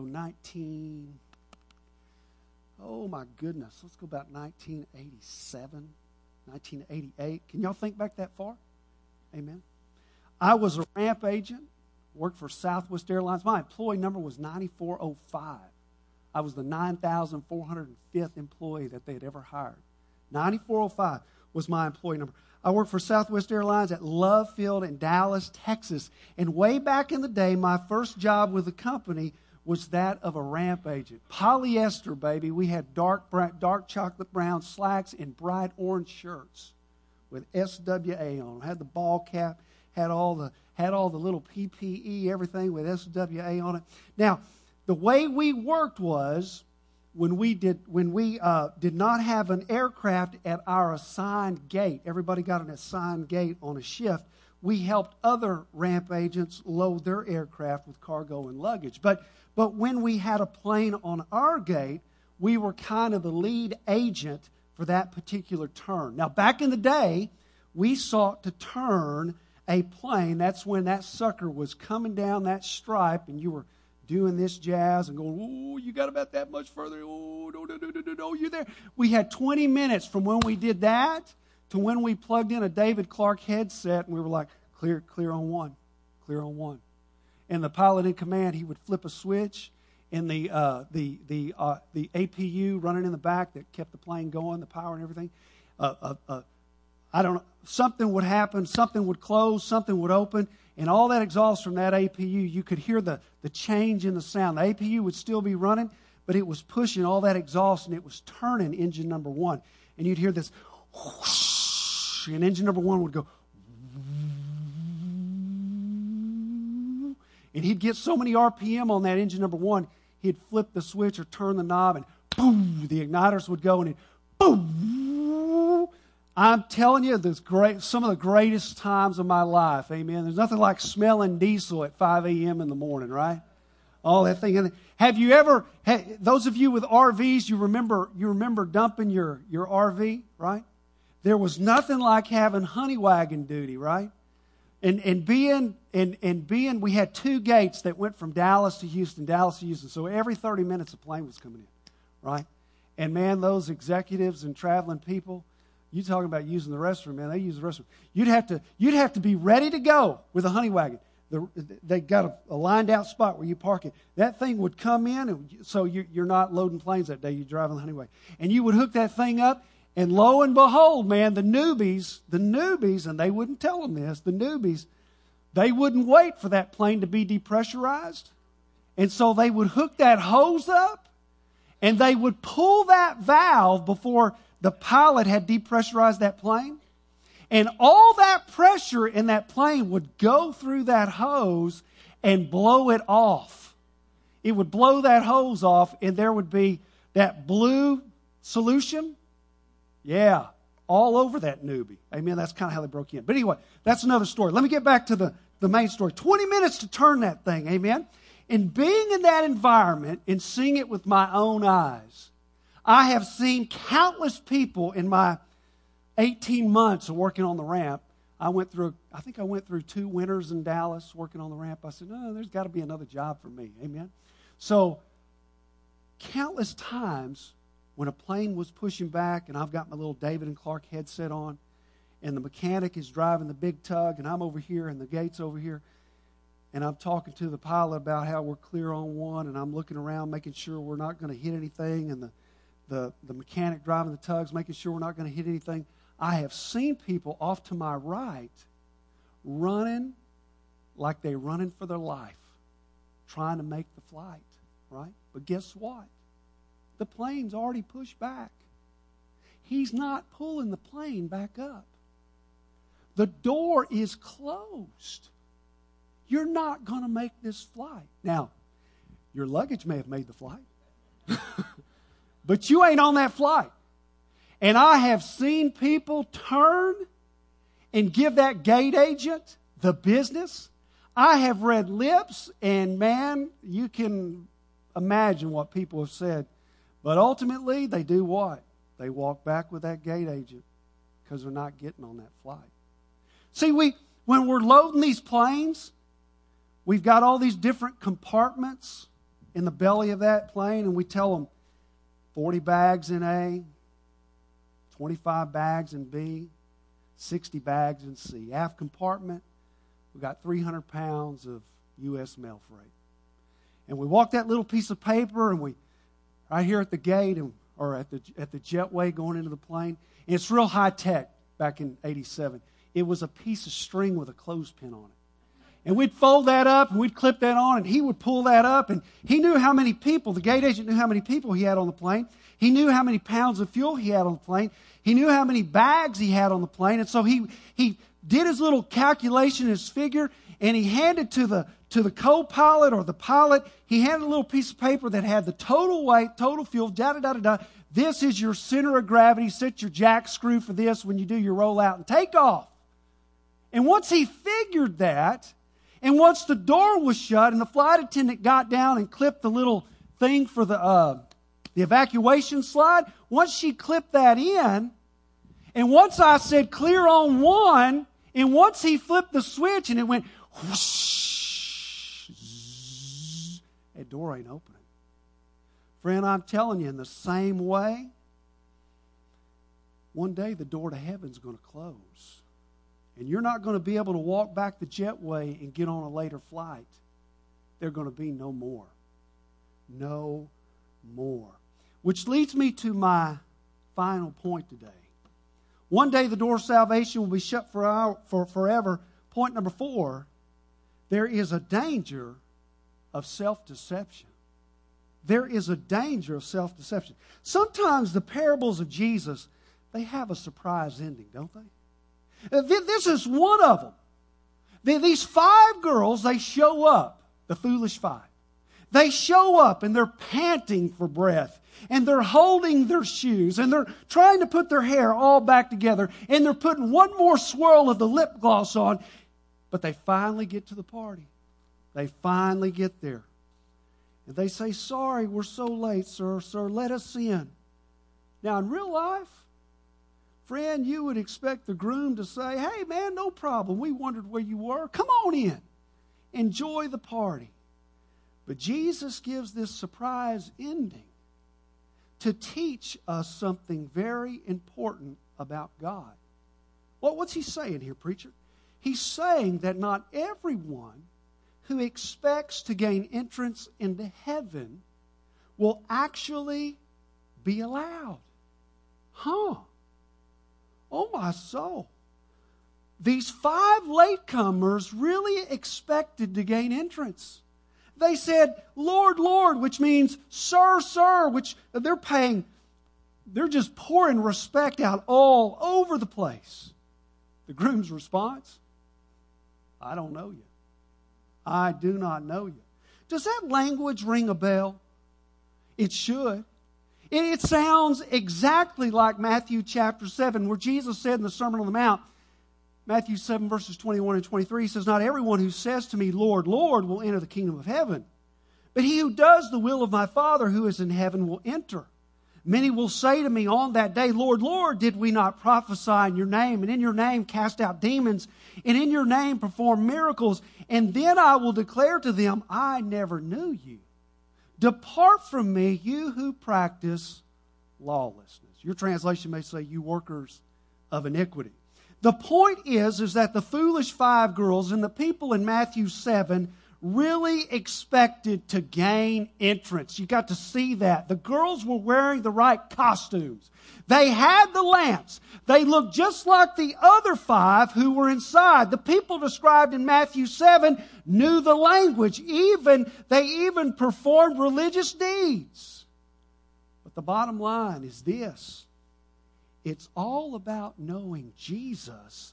oh my goodness, let's go about 1987, 1988. Can y'all think back that far? Amen. I was a ramp agent, worked for Southwest Airlines. My employee number was 9405. I was the 9,405th employee that they had ever hired. 9405 was my employee number. I worked for Southwest Airlines at Love Field in Dallas, Texas. And way back in the day, my first job with the company was that of a ramp agent. Polyester, baby. We had dark chocolate brown slacks and bright orange shirts with SWA on them. Had the ball cap, had all the little PPE, everything with SWA on it. Now, the way we worked was when we did not have an aircraft at our assigned gate. Everybody got an assigned gate on a shift. We helped other ramp agents load their aircraft with cargo and luggage. But But when we had a plane on our gate, we were kind of the lead agent for that particular turn. Now, back in the day, we sought to turn a plane. That's when that sucker was coming down that stripe and you were doing this jazz and going, oh, you got about that much further. Oh, no, you're there. We had 20 minutes from when we did that to when we plugged in a David Clark headset and we were like, clear on one, clear on one. And the pilot in command, he would flip a switch, and the APU running in the back that kept the plane going, the power and everything. I don't know. Something would happen. Something would close. Something would open. And all that exhaust from that APU, you could hear the change in the sound. The APU would still be running, but it was pushing all that exhaust, and it was turning engine number one. And you'd hear this whoosh, and engine number one would go. And he'd get so many RPM on that engine number one, he'd flip the switch or turn the knob, and boom, the igniters would go, and it boom. I'm telling you, some of the greatest times of my life, amen. There's nothing like smelling diesel at 5 a.m. in the morning, right? All that thing. Have you ever, those of you with RVs, you remember dumping your RV, right? There was nothing like having honey wagon duty, right? And being, we had 2 gates that went from Dallas to Houston. So every 30 minutes a plane was coming in, right? And man, those executives and traveling people, you talking about using the restroom, man, they use the restroom. You'd have to be ready to go with a honey wagon. They got a lined out spot where you park it. That thing would come in, and so you're not loading planes that day. You're driving the honey wagon. And you would hook that thing up, and lo and behold, man, the newbies, and they wouldn't tell them this, the newbies, they wouldn't wait for that plane to be depressurized. And so they would hook that hose up, and they would pull that valve before the pilot had depressurized that plane. And all that pressure in that plane would go through that hose and blow it off. It would blow that hose off, and there would be that blue solution. Yeah, all over that newbie. Amen. That's kind of how they broke in. But anyway, that's another story. Let me get back to the main story. 20 minutes to turn that thing. Amen. And being in that environment and seeing it with my own eyes, I have seen countless people in my 18 months of working on the ramp. I think I went through 2 winters in Dallas working on the ramp. I said, no, there's got to be another job for me. Amen. So countless times when a plane was pushing back and I've got my little David and Clark headset on and the mechanic is driving the big tug and I'm over here and the gate's over here and I'm talking to the pilot about how we're clear on one and I'm looking around making sure we're not going to hit anything and the mechanic driving the tugs making sure we're not going to hit anything. I have seen people off to my right running like they're running for their life, trying to make the flight, right? But guess what? The plane's already pushed back. He's not pulling the plane back up. The door is closed. You're not going to make this flight. Now, your luggage may have made the flight, but you ain't on that flight. And I have seen people turn and give that gate agent the business. I have read lips, and man, you can imagine what people have said. But ultimately, they do what? They walk back with that gate agent because they're not getting on that flight. See, when we're loading these planes, we've got all these different compartments in the belly of that plane, and we tell them 40 bags in A, 25 bags in B, 60 bags in C. Aft compartment, we've got 300 pounds of U.S. mail freight. And we walk that little piece of paper, and we right here at the gate or at the jetway going into the plane. And it's real high tech back in 87. It was a piece of string with a clothespin on it. And we'd fold that up and we'd clip that on and he would pull that up and he knew how many people, the gate agent knew how many people he had on the plane. He knew how many pounds of fuel he had on the plane. He knew how many bags he had on the plane. And so he did his little calculation, his figure, and he handed to the co-pilot or the pilot, he handed a little piece of paper that had the total weight, total fuel, da-da-da-da-da. This is your center of gravity. Set your jack screw for this when you do your rollout and takeoff. And once he figured that, And once the door was shut and the flight attendant got down and clipped the little thing for the evacuation slide, once she clipped that in, and once I said clear on one, and once he flipped the switch and it went whoosh, zzz, that door ain't opening. Friend, I'm telling you, in the same way, one day the door to heaven's going to close. And you're not going to be able to walk back the jetway and get on a later flight. There are going to be no more. No more. Which leads me to my final point today. One day the door of salvation will be shut for forever. Point number 4, there is a danger of self-deception. There is a danger of self-deception. Sometimes the parables of Jesus, they have a surprise ending, don't they? This is one of them. These 5 girls, they show up, the foolish 5. They show up and they're panting for breath. And they're holding their shoes. And they're trying to put their hair all back together. And they're putting one more swirl of the lip gloss on. But they finally get to the party. They finally get there. And they say, sorry, we're so late, sir. Sir, let us in. Now, in real life, friend, you would expect the groom to say, hey, man, no problem. We wondered where you were. Come on in. Enjoy the party. But Jesus gives this surprise ending to teach us something very important about God. Well, what's he saying here, preacher? He's saying that not everyone who expects to gain entrance into heaven will actually be allowed. Oh my soul. These 5 latecomers really expected to gain entrance. They said, Lord, Lord, which means sir, sir, which they're just pouring respect out all over the place. The groom's response, I don't know you. I do not know you. Does that language ring a bell? It should. It sounds exactly like Matthew chapter 7, where Jesus said in the Sermon on the Mount, Matthew 7 verses 21 and 23, he says, not everyone who says to me, Lord, Lord, will enter the kingdom of heaven, but he who does the will of my Father who is in heaven will enter. Many will say to me on that day, Lord, Lord, did we not prophesy in your name, and in your name cast out demons, and in your name perform miracles? And then I will declare to them, I never knew you. Depart from me, you who practice lawlessness. Your translation may say, you workers of iniquity. The point is that the foolish 5 girls and the people in Matthew 7 really expected to gain entrance. You got to see that. The girls were wearing the right costumes. They had the lamps. They looked just like the other 5 who were inside. The people described in Matthew 7 knew the language. They even performed religious deeds. But the bottom line is this. It's all about knowing Jesus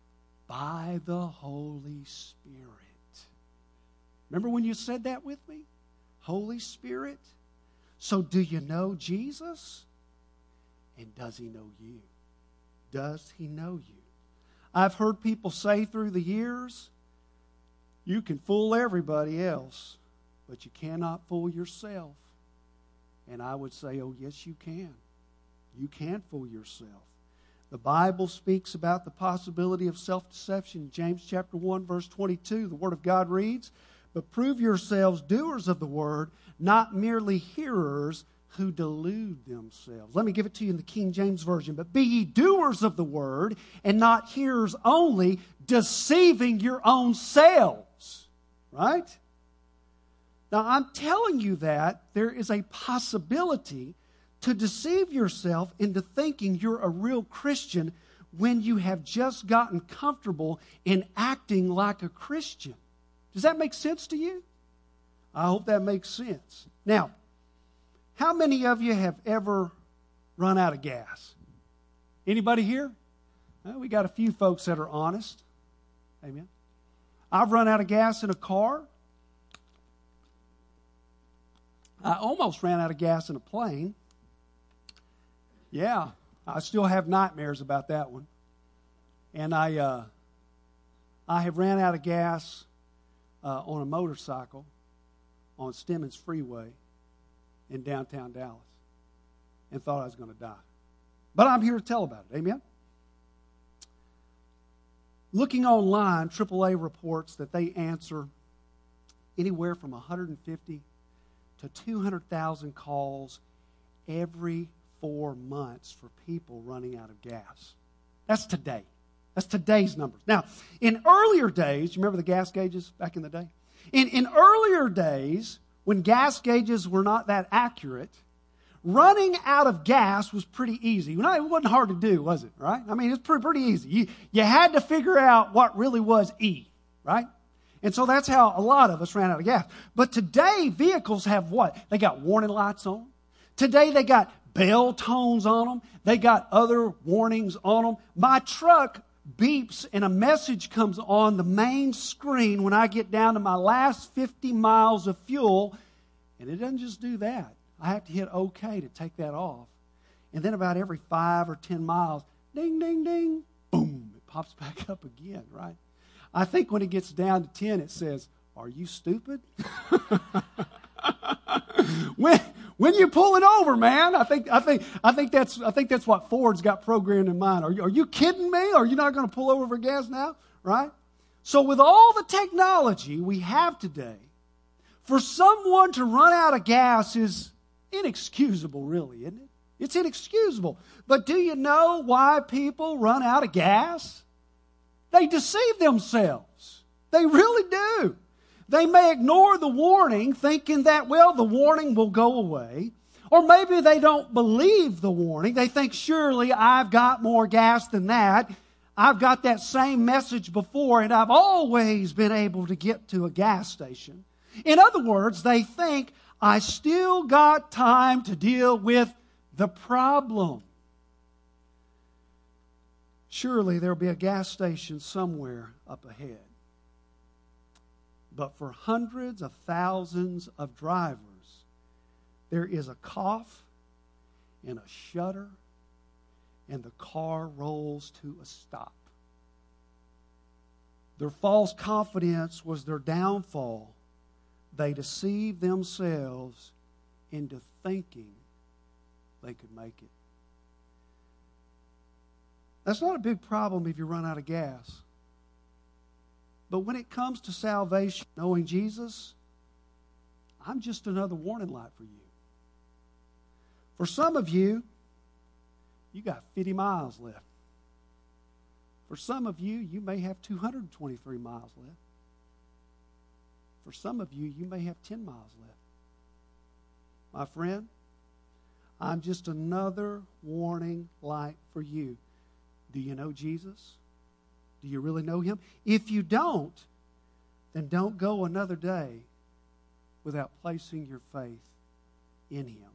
by the Holy Spirit. Remember when you said that with me? Holy Spirit. So do you know Jesus? And does he know you? Does he know you? I've heard people say through the years, you can fool everybody else, but you cannot fool yourself. And I would say, oh, yes, you can. You can fool yourself. The Bible speaks about the possibility of self-deception. James chapter 1, verse 22, the Word of God reads, but prove yourselves doers of the Word, not merely hearers who delude themselves. Let me give it to you in the King James Version. But be ye doers of the Word, and not hearers only, deceiving your own selves. Right? Now, I'm telling you that there is a possibility to deceive yourself into thinking you're a real Christian when you have just gotten comfortable in acting like a Christian. Does that make sense to you? I hope that makes sense. Now, how many of you have ever run out of gas? Anybody here? Well, we got a few folks that are honest. Amen. I've run out of gas in a car. I almost ran out of gas in a plane. Yeah, I still have nightmares about that one. And I have ran out of gas on a motorcycle on Stemmons Freeway in downtown Dallas and thought I was going to die. But I'm here to tell about it. Amen? Looking online, AAA reports that they answer anywhere from 150 to 200,000 calls every 4 months for people running out of gas. That's today. That's today's numbers. Now, in earlier days, you remember the gas gauges back in the day? In earlier days, when gas gauges were not that accurate, running out of gas was pretty easy. It wasn't hard to do, was it? Right? I mean, it's pretty easy. You had to figure out what really was E, right? And so that's how a lot of us ran out of gas. But today, vehicles have what? They got warning lights on them. Today, they got bell tones on them. They got other warnings on them. My truck beeps and a message comes on the main screen when I get down to my last 50 miles of fuel. And it doesn't just do that. I have to hit OK to take that off. And then about every 5 or 10 miles, ding, ding, ding, boom, it pops back up again, right? I think when it gets down to 10, it says, "Are you stupid?" when you're pulling over, man, I think that's what Ford's got programmed in mind. Are you kidding me? Are you not going to pull over for gas now? Right? So with all the technology we have today, for someone to run out of gas is inexcusable, really, isn't it? It's inexcusable. But do you know why people run out of gas? They deceive themselves. They really do. They may ignore the warning, thinking that, well, the warning will go away. Or maybe they don't believe the warning. They think, surely I've got more gas than that. I've got that same message before, and I've always been able to get to a gas station. In other words, they think, I still got time to deal with the problem. Surely there'll be a gas station somewhere up ahead. But for hundreds of thousands of drivers, there is a cough and a shudder, and the car rolls to a stop. Their false confidence was their downfall. They deceived themselves into thinking they could make it. That's not a big problem if you run out of gas. But when it comes to salvation, knowing Jesus, I'm just another warning light for you. For some of you, you got 50 miles left. For some of you, you may have 223 miles left. For some of you, you may have 10 miles left. My friend, I'm just another warning light for you. Do you know Jesus? Do you really know Him? If you don't, then don't go another day without placing your faith in Him.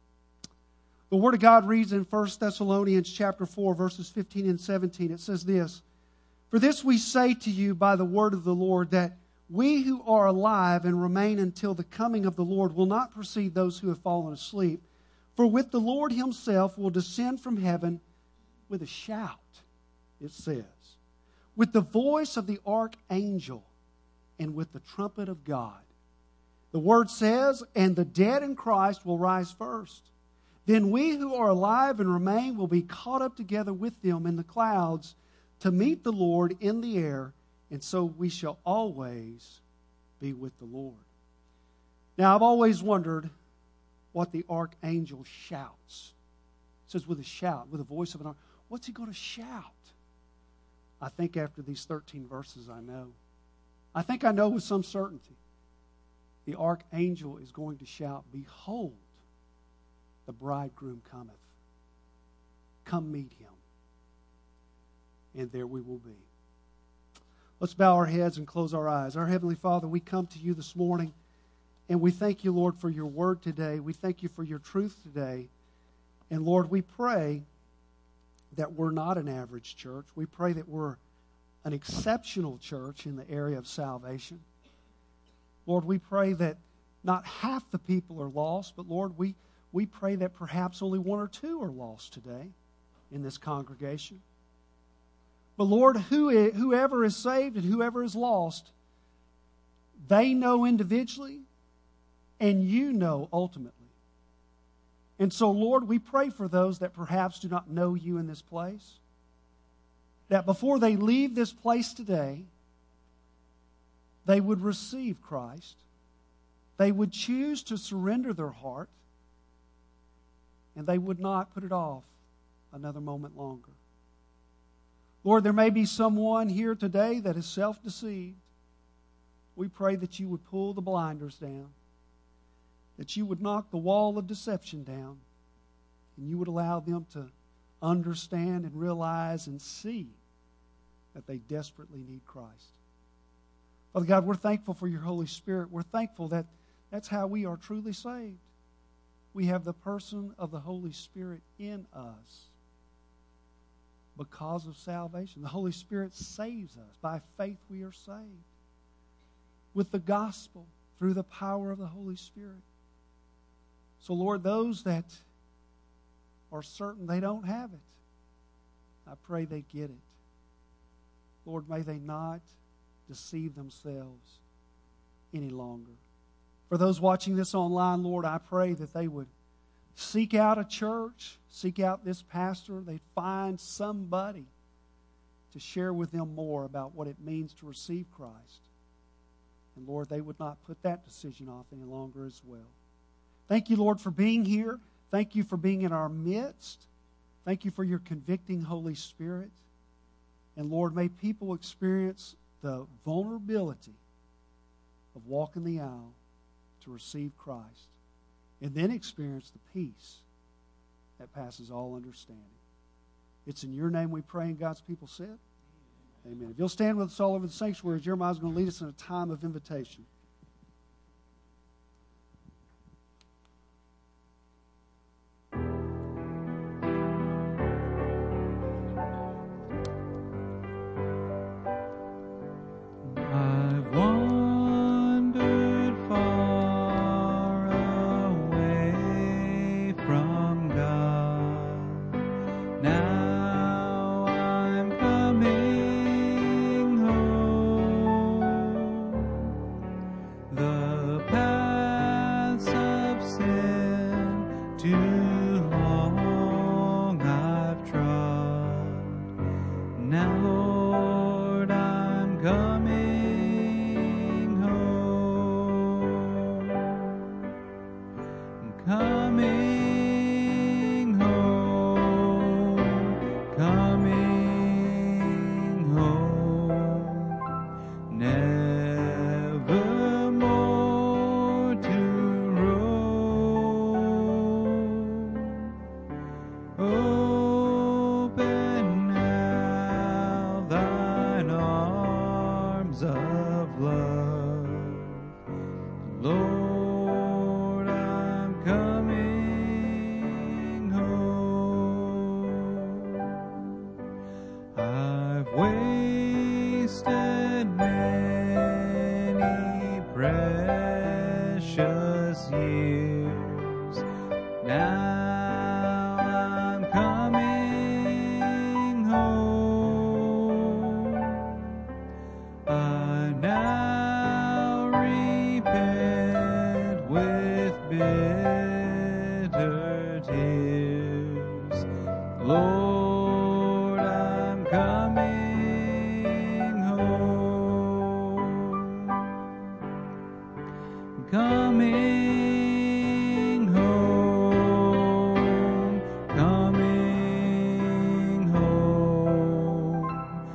The Word of God reads in 1 Thessalonians chapter 4, verses 15 and 17. It says this, "For this we say to you by the word of the Lord, that we who are alive and remain until the coming of the Lord will not precede those who have fallen asleep. For with the Lord Himself will descend from heaven with a shout," it says, "with the voice of the archangel and with the trumpet of God." The Word says, "And the dead in Christ will rise first. Then we who are alive and remain will be caught up together with them in the clouds to meet the Lord in the air, and so we shall always be with the Lord." Now, I've always wondered what the archangel shouts. It says with a shout, with the voice of an archangel. What's he going to shout? I think after these 13 verses I know. I think I know with some certainty. The archangel is going to shout, "Behold, the bridegroom cometh. Come meet him." And there we will be. Let's bow our heads and close our eyes. Our Heavenly Father, we come to you this morning, and we thank you, Lord, for your word today. We thank you for your truth today. And Lord, we pray that we're not an average church. We pray that we're an exceptional church in the area of salvation. Lord, we pray that not half the people are lost, but Lord, we pray that perhaps only 1 or 2 are lost today in this congregation. But Lord, whoever is saved and whoever is lost, they know individually, and you know ultimately. And so, Lord, we pray for those that perhaps do not know you in this place, that before they leave this place today, they would receive Christ. They would choose to surrender their heart, and they would not put it off another moment longer. Lord, there may be someone here today that is self-deceived. We pray that you would pull the blinders down, that you would knock the wall of deception down, and you would allow them to understand and realize and see that they desperately need Christ. Father God, we're thankful for your Holy Spirit. We're thankful that that's how we are truly saved. We have the person of the Holy Spirit in us because of salvation. The Holy Spirit saves us. By faith we are saved. With the gospel, through the power of the Holy Spirit. So, Lord, those that are certain they don't have it, I pray they get it. Lord, may they not deceive themselves any longer. For those watching this online, Lord, I pray that they would seek out a church, seek out this pastor. They'd find somebody to share with them more about what it means to receive Christ. And Lord, they would not put that decision off any longer as well. Thank you, Lord, for being here. Thank you for being in our midst. Thank you for your convicting Holy Spirit. And Lord, may people experience the vulnerability of walking the aisle to receive Christ, and then experience the peace that passes all understanding. It's in your name we pray, and God's people said, amen. If you'll stand with us all over the sanctuary, Jeremiah's going to lead us in a time of invitation. I've wandered far away from God. Now I'm coming home. The paths of sin too long I've trod. Now, Lord, I'm coming home. Coming home. Coming home. Never more to roam. Open now thine arms of love. Lord, I'm coming home. I've wasted many precious years. Now I'm coming home. I now repent with bitter tears. Lord, I'm coming home. Coming home. Coming home.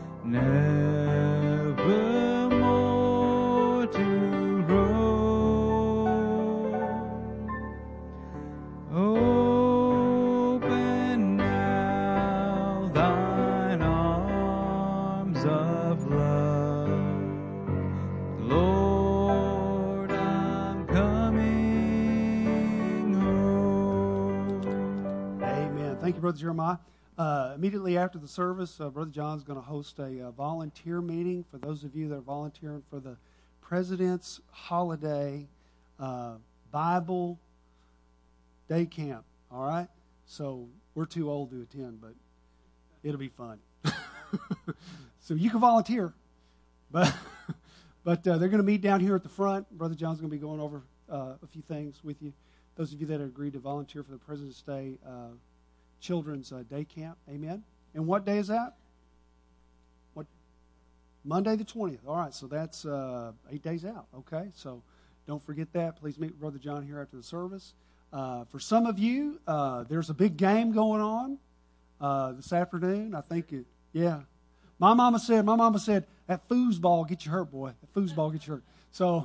Never more to roam. Open now thine arms of love. Lord, I'm coming home. Amen. Thank you, Brother Jeremiah. Immediately after the service, Brother John's going to host a volunteer meeting for those of you that are volunteering for the President's Holiday Bible Day Camp. All right? So we're too old to attend, but it'll be fun. So you can volunteer, but But they're going to meet down here at the front. Brother John's going to be going over a few things with you. Those of you that have agreed to volunteer for the President's Day Children's Day Camp. Amen. And what day is that? What? Monday the 20th. All right, so that's 8 days out. Okay, so don't forget that. Please meet with Brother John here after the service. For some of you, there's a big game going on this afternoon. I think yeah. My mama said, that foosball get you hurt, boy. That foosball get you hurt. So,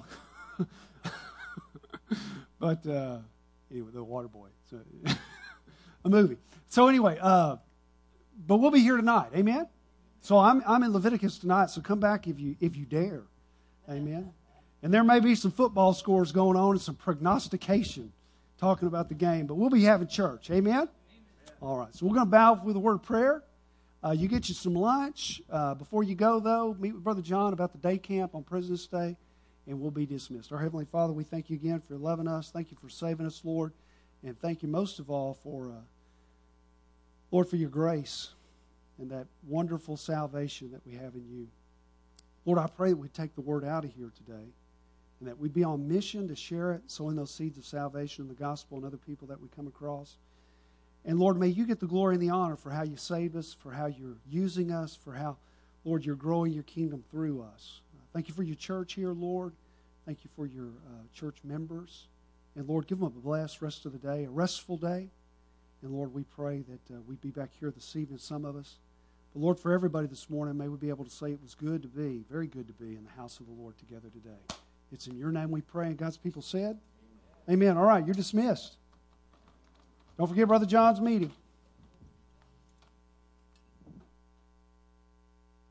but anyway, the water boy. So, a movie. So anyway, but we'll be here tonight. Amen. So I'm in Leviticus tonight. So come back if you dare. Amen. And there may be some football scores going on and some prognostication talking about the game, but we'll be having church. Amen. All right. So we're going to bow with a word of prayer. You get you some lunch. Before you go, though, meet with Brother John about the day camp on President's Day, and we'll be dismissed. Our Heavenly Father, we thank you again for loving us. Thank you for saving us, Lord. And thank you most of all for, Lord, for your grace and that wonderful salvation that we have in you. Lord, I pray that we take the word out of here today and that we'd be on mission to share it, sowing those seeds of salvation in the gospel and other people that we come across. And Lord, may you get the glory and the honor for how you saved us, for how you're using us, for how, Lord, you're growing your kingdom through us. Thank you for your church here, Lord. Thank you for your church members. And Lord, give them a blessed rest of the day, a restful day. And Lord, we pray that we'd be back here this evening, some of us. But Lord, for everybody this morning, may we be able to say it was good to be, very good to be in the house of the Lord together today. It's in your name we pray, and God's people said, Amen. All right, you're dismissed. Don't forget Brother John's meeting.